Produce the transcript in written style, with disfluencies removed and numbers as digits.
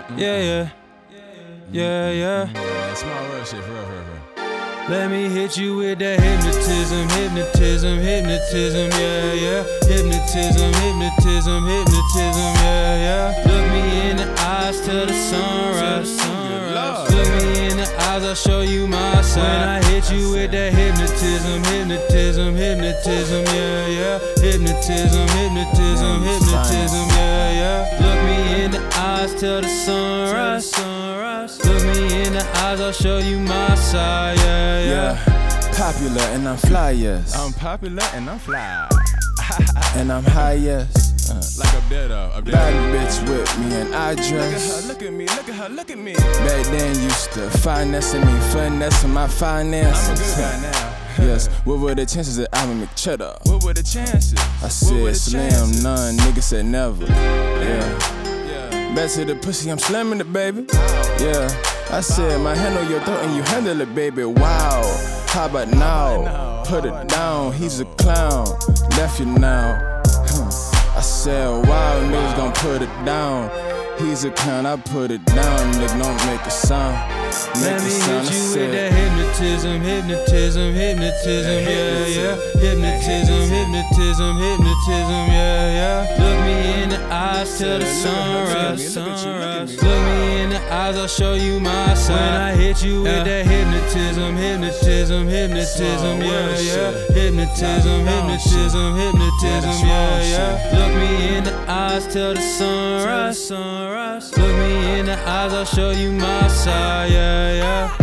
Yeah. Small world shit, for real. Let me hit you with that hypnotism, yeah. Hypnotism, yeah. Look me in the eyes till the sunrise. Look me in the eyes, I'll show you my side. When I hit you with that hypnotism, yeah. Hypnotism, yeah. Look me in the eyes till the sunrise. Look me in the eyes, I'll show you my side, yeah. Popular and I'm fly, yes. I'm popular and I'm fly. And I'm high, yes. Like up there though. Bad bitch with me and I dress. Look at her, look at me. Back then used to finessing me, finessing my finances. I'm a good guy now. Yes, what were the chances that I'ma make cheddar? What were the chances? I said slim, none, nigga said never. Yeah. Back to the pussy, I'm slamming it, baby. Yeah, I said my hand on your throat and you handle it, baby. Wow, how about now? Put it down, he's a clown. Left you now. I said, wow, niggas gon' put it down. He's a clown, I put it down. Nigga, don't make a sound. Let me hit you with that hypnotism, yeah. Hypnotism, yeah. Look me in the eyes till the sunrise. Look me in the eyes, I'll show you my side. When I hit you with that hypnotism, yeah. Hypnotism, yeah. Look me in the eyes till the sunrise. Look me in the eyes, I'll show you my side, yeah.